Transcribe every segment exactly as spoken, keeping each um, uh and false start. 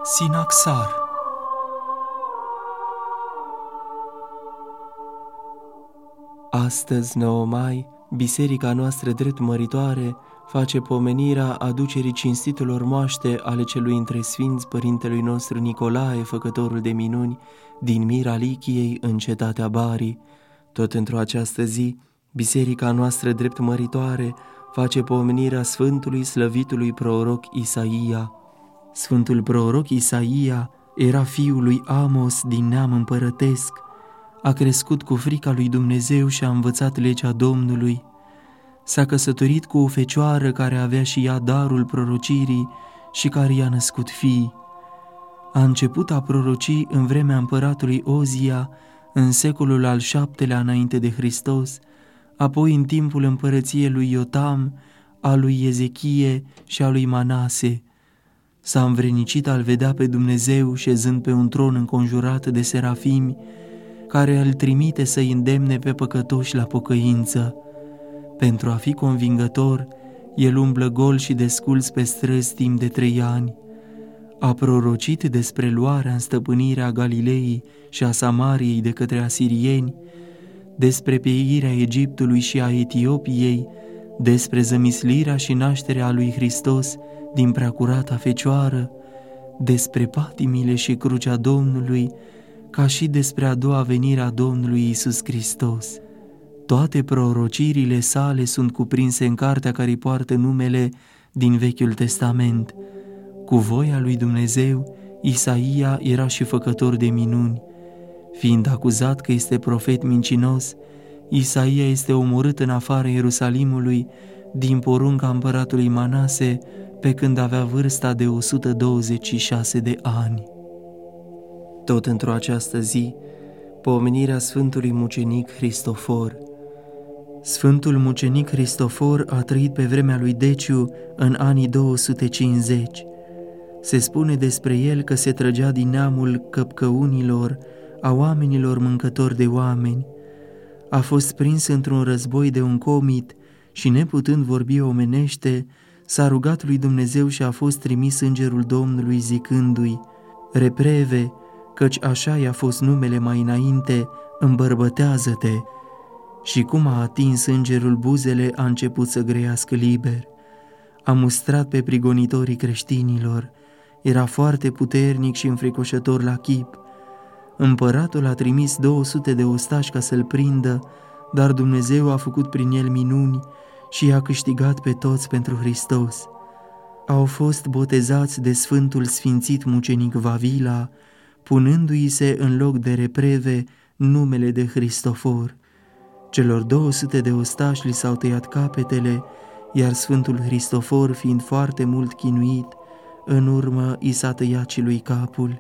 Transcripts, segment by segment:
Sinaxar. Astăzi, nouă mai, biserica noastră drept măritoare face pomenirea aducerii cinstitelor moaște ale celui între sfinți părintelui nostru Nicolae, făcătorul de minuni, din Mira Lichiei în cetatea Bari. Tot într-o această zi, biserica noastră drept măritoare face pomenirea Sfântului slăvitului proroc Isaia. Sfântul proroc Isaia era fiul lui Amos din neam împărătesc, a crescut cu frica lui Dumnezeu și a învățat legea Domnului. S-a căsătorit cu o fecioară care avea și ea darul prorocirii și care i-a născut fii. A început a proroci în vremea împăratului Ozia, în secolul al șaptelea înainte de Hristos, apoi în timpul împărăției lui Iotam, a lui Ezechie și a lui Manase. S-a învrednicit a-L vedea pe Dumnezeu șezând pe un tron înconjurat de serafimi, care îl trimite să-i îndemne pe păcătoși la pocăință. Pentru a fi convingător, el umblă gol și desculț pe străzi timp de trei ani. A prorocit despre luarea în stăpânirea Galileii și a Samariei de către asirieni, despre pieirea Egiptului și a Etiopiei, despre zămislirea și nașterea lui Hristos din preacurata Fecioară, despre patimile și crucea Domnului, ca și despre a doua venire a Domnului Iisus Hristos. Toate prorocirile sale sunt cuprinse în cartea care poartă numele din Vechiul Testament. Cu voia lui Dumnezeu, Isaia era și făcător de minuni. Fiind acuzat că este profet mincinos, Isaia este omorât în afara Ierusalimului din porunca împăratului Manase, pe când avea vârsta de o sută douăzeci și șase de ani. Tot într-o această zi, pomenirea Sfântului Mucenic Hristofor. Sfântul Mucenic Hristofor a trăit pe vremea lui Deciu în anii două sute cincizeci. Se spune despre el că se trăgea din neamul căpcăunilor, a oamenilor mâncători de oameni. A fost prins într-un război de un comit și, neputând vorbi omenește, s-a rugat lui Dumnezeu și a fost trimis îngerul Domnului zicându-i: „Repreve, căci așa i-a fost numele mai înainte, îmbărbătează-te.” Și cum a atins îngerul buzele, a început să grăiască liber. A mustrat pe prigonitorii creștinilor, era foarte puternic și înfricoșător la chip. Împăratul a trimis două sute de ostași ca să-l prindă, dar Dumnezeu a făcut prin el minuni și i-a câștigat pe toți pentru Hristos. Au fost botezați de Sfântul Sfințit Mucenic Vavila, punându-i se în loc de repreve numele de Hristofor. Celor două sute de ostași li s-au tăiat capetele, iar Sfântul Hristofor, fiind foarte mult chinuit, în urmă i s-a tăiat și lui capul.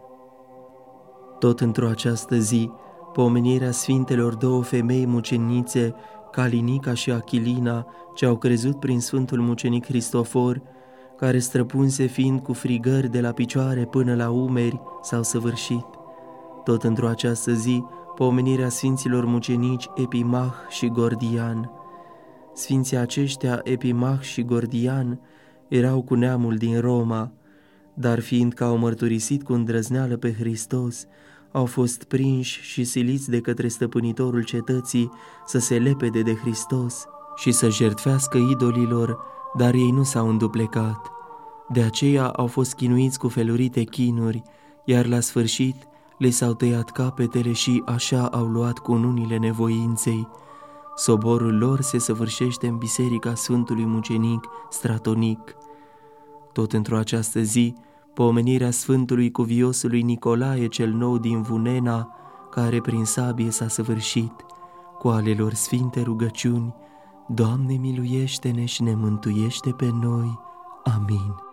Tot într-o această zi, pomenirea sfintelor două femei mucenițe, Calinica și Achilina, ce au crezut prin Sfântul Mucenic Hristofor, care străpunse fiind cu frigări de la picioare până la umeri, s-au săvârșit. Tot într-o această zi, pomenirea sfinților mucenici Epimah și Gordian. Sfinții aceștia, Epimah și Gordian, erau cu neamul din Roma, dar fiindcă au mărturisit cu îndrăzneală pe Hristos, au fost prinși și siliți de către stăpânitorul cetății să se lepede de Hristos și să jertfească idolilor, dar ei nu s-au înduplecat. De aceea au fost chinuiți cu felurite chinuri, iar la sfârșit le s-au tăiat capetele și așa au luat cununile nevoinței. Soborul lor se săvârșește în biserica Sfântului Mucenic Stratonic. Tot într-o această zi, pomenirea Sfântului Cuviosului Nicolae cel Nou din Vunena, care prin sabie s-a săvârșit, cu ale lor sfinte rugăciuni: „Doamne, miluiește-ne și ne mântuiește pe noi. Amin.”